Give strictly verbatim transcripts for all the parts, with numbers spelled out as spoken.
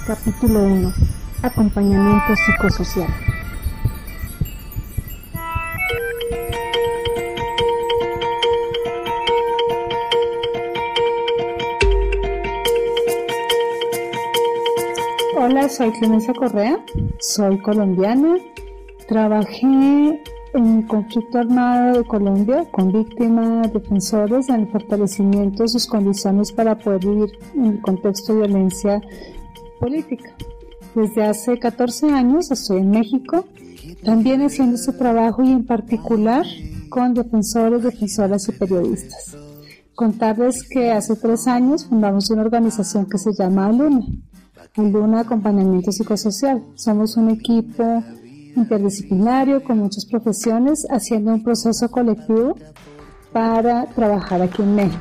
Capítulo uno. Acompañamiento psicosocial. Hola, soy Clemencia Correa, soy colombiana, trabajé en el conflicto armado de Colombia con víctimas, defensores, en el fortalecimiento de sus condiciones para poder vivir en el contexto de violencia política. Desde hace catorce años estoy en México, también haciendo este trabajo y en particular con defensores, defensoras y periodistas. Contarles que hace tres años fundamos una organización que se llama Aluna, Aluna Acompañamiento Psicosocial. Somos un equipo interdisciplinario con muchas profesiones haciendo un proceso colectivo para trabajar aquí en México.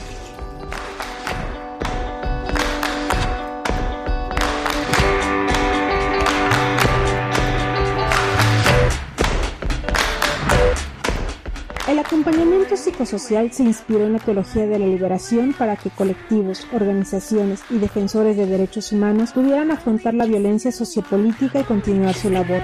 El acompañamiento psicosocial se inspira en la teología de la liberación para que colectivos, organizaciones y defensores de derechos humanos pudieran afrontar la violencia sociopolítica y continuar su labor.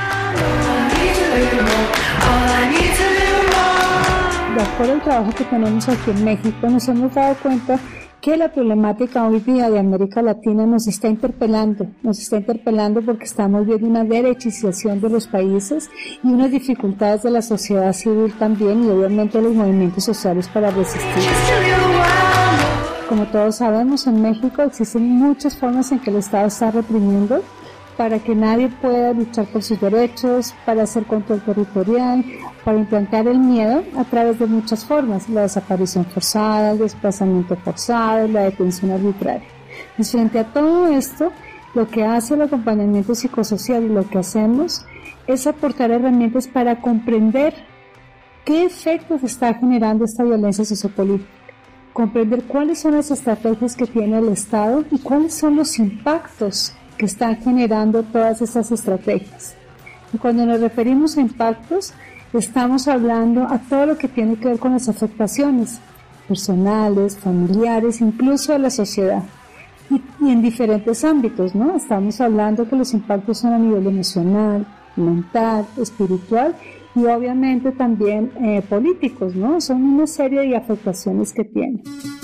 De acuerdo al trabajo que tenemos aquí en México, nos hemos dado cuenta que la problemática hoy día de América Latina nos está interpelando, nos está interpelando porque estamos viendo una derechización de los países y unas dificultades de la sociedad civil también y obviamente los movimientos sociales para resistir. Como todos sabemos, en México existen muchas formas en que el Estado está reprimiendo para que nadie pueda luchar por sus derechos, para hacer control territorial, para implantar el miedo a través de muchas formas, la desaparición forzada, el desplazamiento forzado, la detención arbitraria. Y frente a todo esto, lo que hace el acompañamiento psicosocial y lo que hacemos es aportar herramientas para comprender qué efectos está generando esta violencia sociopolítica, comprender cuáles son las estrategias que tiene el Estado y cuáles son los impactos que están generando todas estas estrategias. Y cuando nos referimos a impactos, estamos hablando a todo lo que tiene que ver con las afectaciones personales, familiares, incluso a la sociedad. Y, y en diferentes ámbitos, ¿no? Estamos hablando que los impactos son a nivel emocional, mental, espiritual y obviamente también eh, políticos, ¿no? Son una serie de afectaciones que tienen.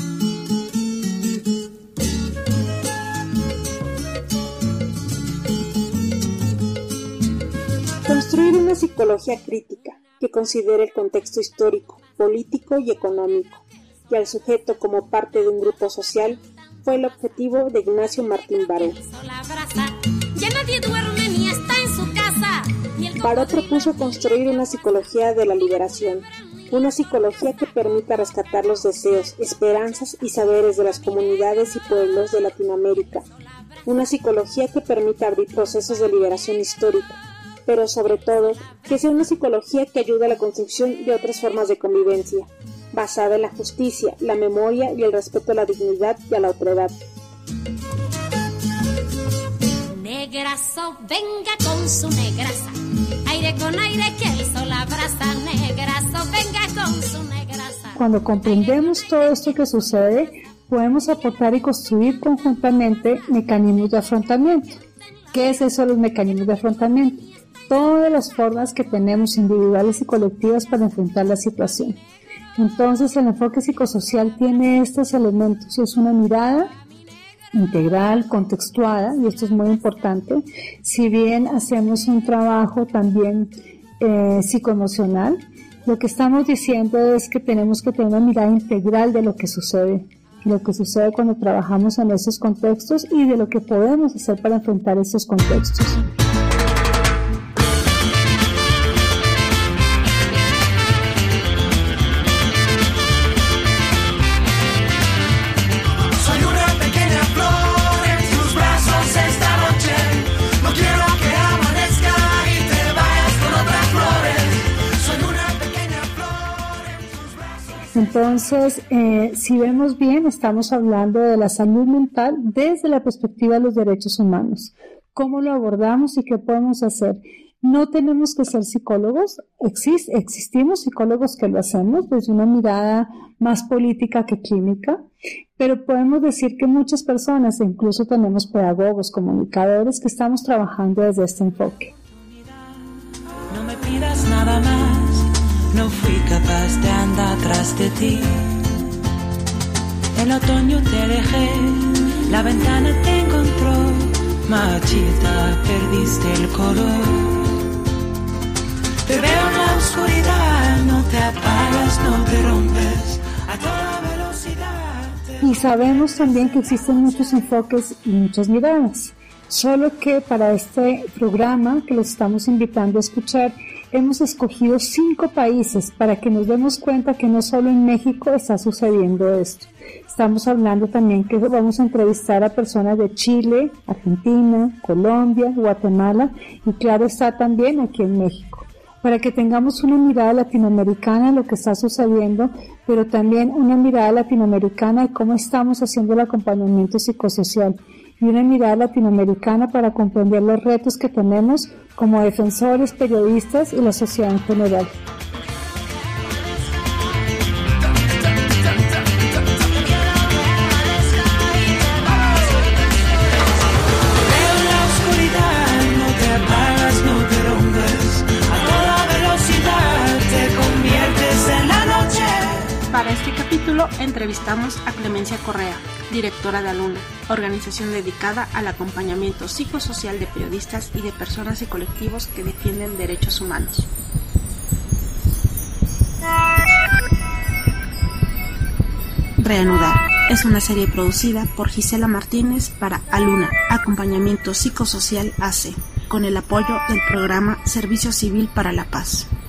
Construir una psicología crítica que considere el contexto histórico, político y económico, y al sujeto como parte de un grupo social, fue el objetivo de Ignacio Martín Baró. Baró propuso construir una psicología de la liberación, una psicología que permita rescatar los deseos, esperanzas y saberes de las comunidades y pueblos de Latinoamérica, una psicología que permita abrir procesos de liberación histórica, pero sobre todo, que sea una psicología que ayude a la construcción de otras formas de convivencia, basada en la justicia, la memoria y el respeto a la dignidad y a la otredad. Negrazo, venga con su negraza, aire con aire que el sol abraza, negrazo, venga con su negraza. Cuando comprendemos todo esto que sucede, podemos aportar y construir conjuntamente mecanismos de afrontamiento. ¿Qué es eso de los mecanismos de afrontamiento? Todas las formas que tenemos individuales y colectivas para enfrentar la situación. Entonces el enfoque psicosocial tiene estos elementos, es una mirada integral, contextuada, y esto es muy importante. Si bien hacemos un trabajo también eh, psicoemocional, lo que estamos diciendo es que tenemos que tener una mirada integral de lo que sucede, lo que sucede cuando trabajamos en estos contextos y de lo que podemos hacer para enfrentar estos contextos. Entonces, eh, si vemos bien, estamos hablando de la salud mental desde la perspectiva de los derechos humanos. ¿Cómo lo abordamos y qué podemos hacer? No tenemos que ser psicólogos, Exist, existimos psicólogos que lo hacemos desde una mirada más política que clínica, pero podemos decir que muchas personas, incluso tenemos pedagogos, comunicadores, que estamos trabajando desde este enfoque. No me pidas nada más, no fui capaz de andar tras de ti. El otoño te dejé, la ventana te encontró, machita, perdiste el color. Te veo en la oscuridad, no te apagas, no te rompes, a toda velocidad. Te... Y sabemos también que existen muchos enfoques y muchas miradas, solo que para este programa que los estamos invitando a escuchar, hemos escogido cinco países para que nos demos cuenta que no solo en México está sucediendo esto. Estamos hablando también que vamos a entrevistar a personas de Chile, Argentina, Colombia, Guatemala y claro está también aquí en México, para que tengamos una mirada latinoamericana de lo que está sucediendo, pero también una mirada latinoamericana de cómo estamos haciendo el acompañamiento psicosocial y una mirada latinoamericana para comprender los retos que tenemos como defensores, periodistas y la sociedad en general. Para este capítulo entrevistamos a Clemencia Correa, directora de Aluna, organización dedicada al acompañamiento psicosocial de periodistas y de personas y colectivos que defienden derechos humanos. Reanudar es una serie producida por Gisela Martínez para Aluna, Acompañamiento Psicosocial A C, con el apoyo del programa Servicio Civil para la Paz.